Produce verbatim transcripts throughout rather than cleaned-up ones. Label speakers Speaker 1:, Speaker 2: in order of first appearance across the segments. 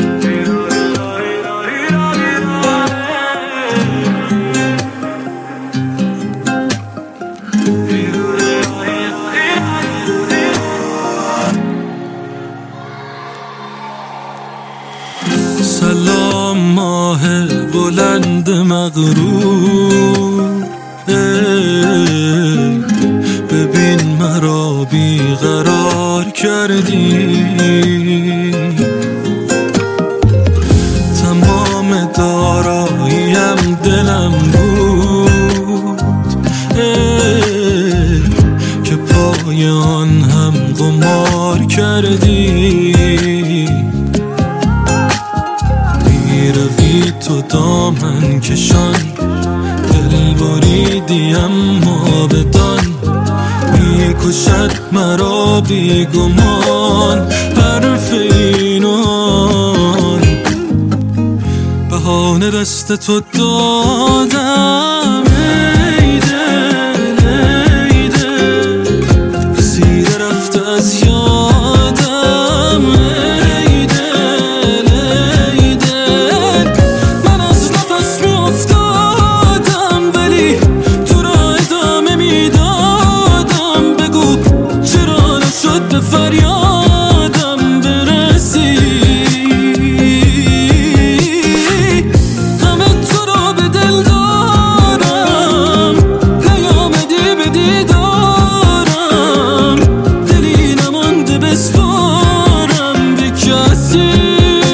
Speaker 1: سلام ماه بلند مغرور، ببین مرا بیقرار کردی. تمام داراییم دلم بود که پای آن هم قمار کردی. روی تو دامن کشان، دل بریدی اما بدان، میکشد مرا بیگمان حرف اینان. بهانه دست تو دادم ای دل ای دل، اسیر رفته از یادم ای دل ای دل. من از نفس می افتادم ولی تو را ادامه می دادم. بگو چرا نشد به فریادم برسی. غم تو را به دل دارم، نیامدی به دیدارم، دلی نمانده بسپارم به کسی.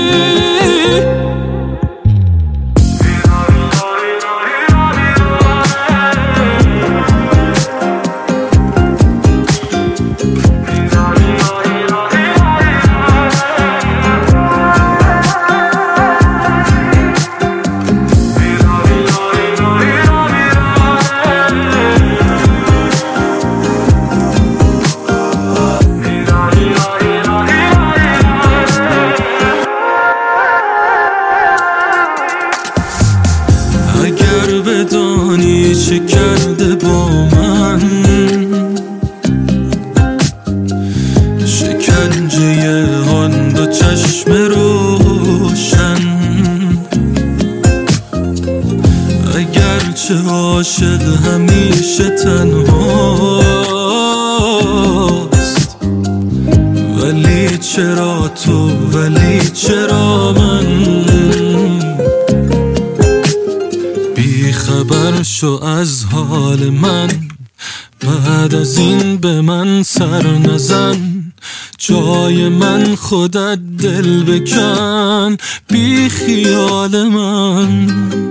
Speaker 1: اگر بدانی چه کرده با من، شکنجه آن دو چشم روشن. اگرچه عاشق همیشه تنهاست، ولی چرا تو ولی چرا من. بی خبر شو از حال من، بعد از این به من سر نزن. جای من خودت دل بکن بی خیال من.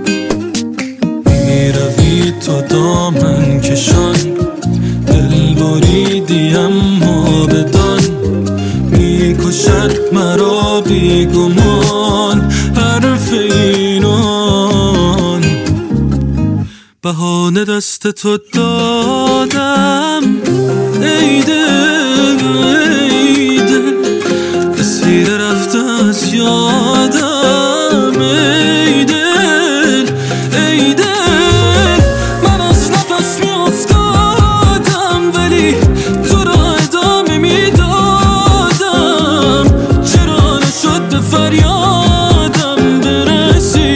Speaker 1: میروی تو دامن کشان، دل بریدی اما بدان، میکشد مرا بیگمان حرف اینان. بهانه دست تو دادم ای دل ای دل، اسیر رفته از یادم ای دل ای دل. من از نفس می افتادم ولی تو را ادامه می دادم. چرا نشد به فریادم برسی.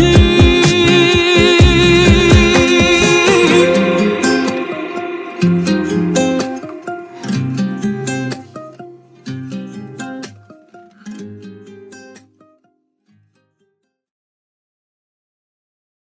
Speaker 2: Thank you.